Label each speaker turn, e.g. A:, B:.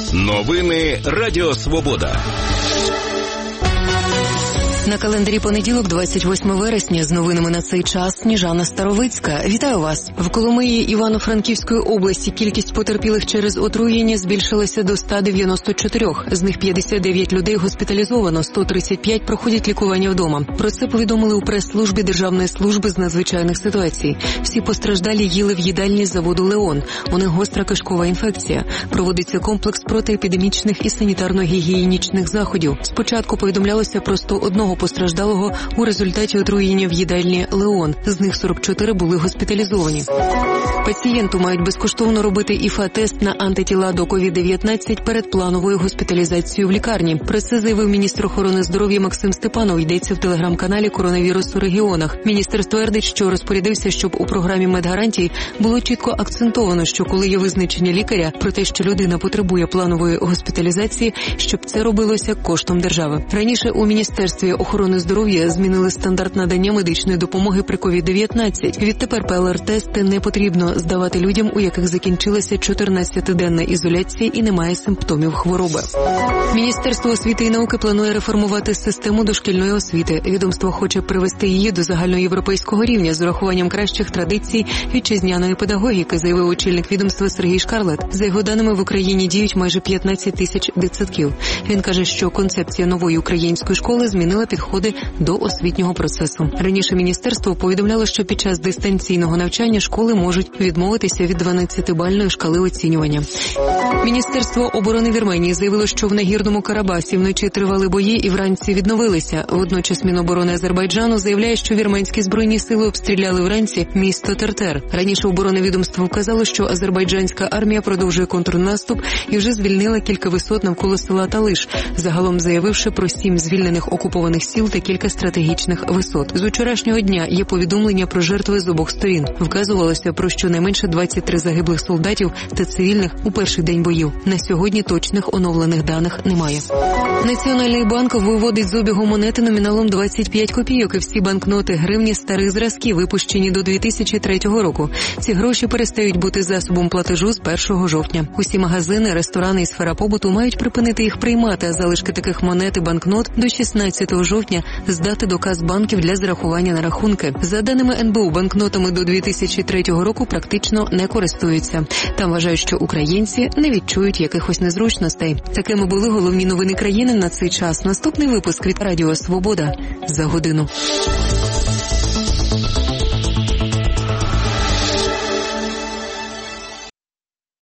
A: Новини Радіо Свобода.
B: На календарі понеділок, 28 вересня, з новинами на цей час Сніжана Старовицька. Вітаю вас! В Коломиї Івано-Франківської області кількість потерпілих через отруєння збільшилася до 194. З них 59 людей госпіталізовано, 135 проходять лікування вдома. Про це повідомили у прес-службі Державної служби з надзвичайних ситуацій. Всі постраждалі їли в їдальні заводу «Леон». У них гостра кишкова інфекція. Проводиться комплекс протиепідемічних і санітарно-гігієнічних заходів. Спочатку повідомлялося про 101 постраждалого у результаті отруєння в їдальні «Леон». З них 44 були госпіталізовані. Пацієнту мають безкоштовно робити ІФА-тест на антитіла до COVID-19 перед плановою госпіталізацією в лікарні. Про це заявив міністр охорони здоров'я Максим Степанов, йдеться в телеграм-каналі «Коронавірус у регіонах». Міністр твердить, що розпорядився, щоб у програмі медгарантій було чітко акцентовано, що коли є визначення лікаря про те, що людина потребує планової госпіталізації, щоб це робилося коштом держави. Раніше у Міністерстві охорони здоров'я змінили стандарт надання медичної допомоги при COVID-19. Відтепер ПЛР-тести не потрібно здавати людям, у яких закінчилася 14-денна ізоляція і немає симптомів хвороби. Міністерство освіти і науки планує реформувати систему дошкільної освіти. Відомство хоче привести її до загальноєвропейського рівня з урахуванням кращих традицій вітчизняної педагогіки, заявив очільник відомства Сергій Шкарлет. За його даними, в Україні діють майже 15 тисяч дитсадків. Він каже, що концепція нової української школи змінила підходи до освітнього процесу. Раніше міністерство повідомляло, що під час дистанційного навчання школи можуть відмовитися від 12-бальної шкали оцінювання. Міністерство оборони Вірменії заявило, що в Нагірному Карабасі вночі тривали бої і вранці відновилися. Водночас Міноборони Азербайджану заявляє, що вірменські збройні сили обстріляли вранці місто Тертер. Раніше оборонне відомство вказало, що азербайджанська армія продовжує контрнаступ і вже звільнила кілька висот навколо села Талиш, загалом заявивши про 7 звільнених окупованих сіл та кілька стратегічних висот. З вчорашнього дня є повідомлення про жертви з обох сторін. Вказувалося про щонайменше 23 загиблих солдатів та цивільних у перший день боїв. На сьогодні точних оновлених даних немає. Національний банк виводить з обігу монети номіналом 25 копійок і всі банкноти гривні старих зразків, випущені до 2003 року. Ці гроші перестають бути засобом платежу з 1 жовтня. Усі магазини, ресторани і сфера побуту мають припинити їх приймати, а залишки таких монет і банкнот до 16 жовтня здати до кас банків для зарахування на рахунки. За даними НБУ, банкнотами до 2003 року практично не користуються. Там вважають, що українці не відчують якихось незручностей. Такими були головні новини країни на цей час. Наступний випуск від Радіо Свобода за годину.